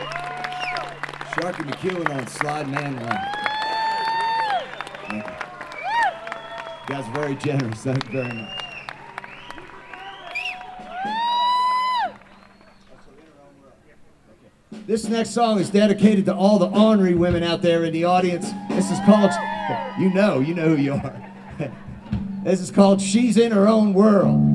Sharky McEwen on slide man one. Thank you. You guys are very generous. Thank you very much. This next song is dedicated to all the ornery women out there in the audience. This is called, you know who you are. This is called She's in Her Own World.